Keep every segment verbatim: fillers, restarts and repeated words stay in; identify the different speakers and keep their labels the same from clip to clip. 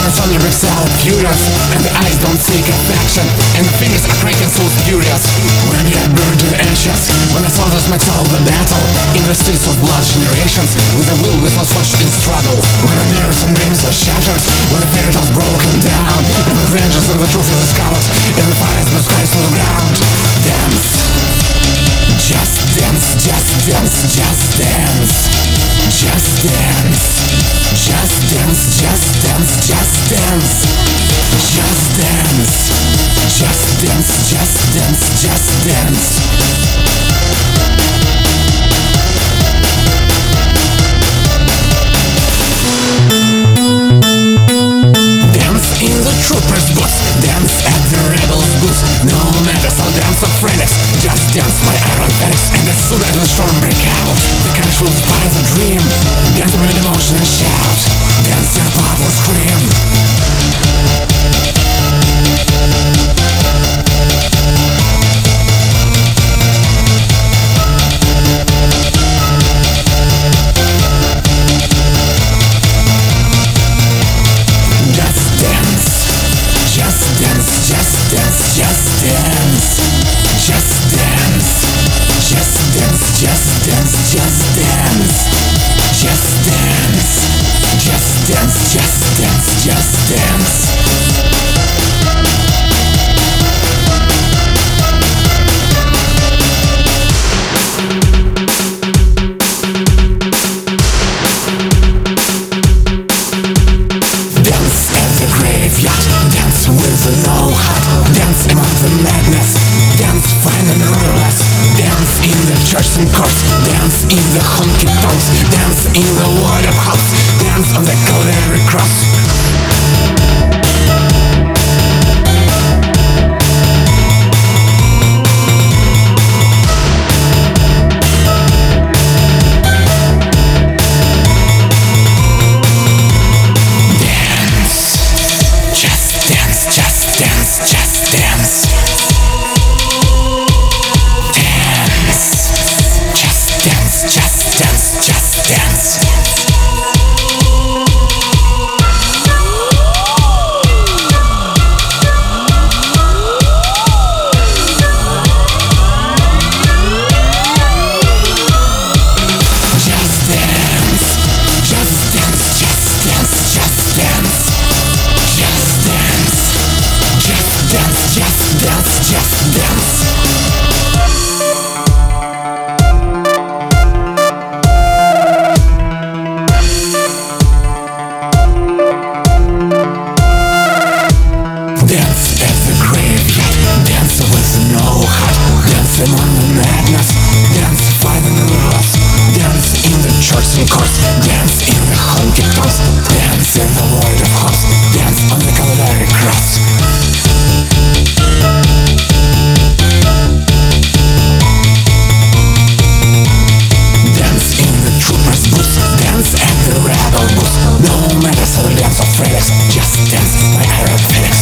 Speaker 1: When the thunder breaks out furious, and the eyes don't seek affection, and the fingers are cracking so furious. When you are burned to ashes, when the soldiers make all the battle in the streets of blood generations, with a will with lost watched in struggle. When the mirrors and dreams are shattered, when the fairy tales broken down, and the vengeance of the truth is discovered, and the fires the skies to the ground. Dance, just dance, just dance, just dance, just dance, just dance, just dance, just dance, just dance, just dance, just dance, just dance. Dance in the trooper's boots, dance at the rebel's boots. No matter how dance of friends, just dance my iron face. And as soon as the storm break out, the cash will spy the dream. Dance with emotion and shout, dance your blood will scream. Just dance, just dance, just dance, just dance, just dance, just dance, just dance, just dance, just dance, just dance. Dance at the graveyard, dance with no heart, dance among the madness, dance fine and rudderless, dance in the church and courts, dance in the honky tonks, dance in the water house, dance on the Calvary cross. Dance, just dance. Dance at the graveyard, dance with no heart, dance among the madness, dance five and lost, dance in the church and courts, dance in the honky tonks, dance in the world of hosts, dance on the Calvary cross. Dance at the rebel booth, no matter how the dance of Felix, just dance my iron Felix.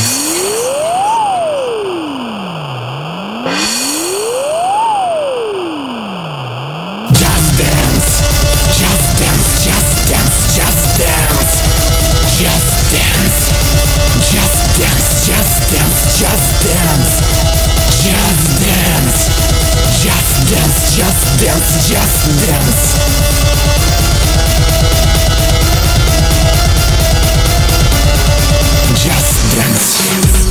Speaker 1: Just dance, just dance, just dance, just dance, just dance, just dance, just dance, just dance, just dance, just dance, just dance, just dance. Just dance.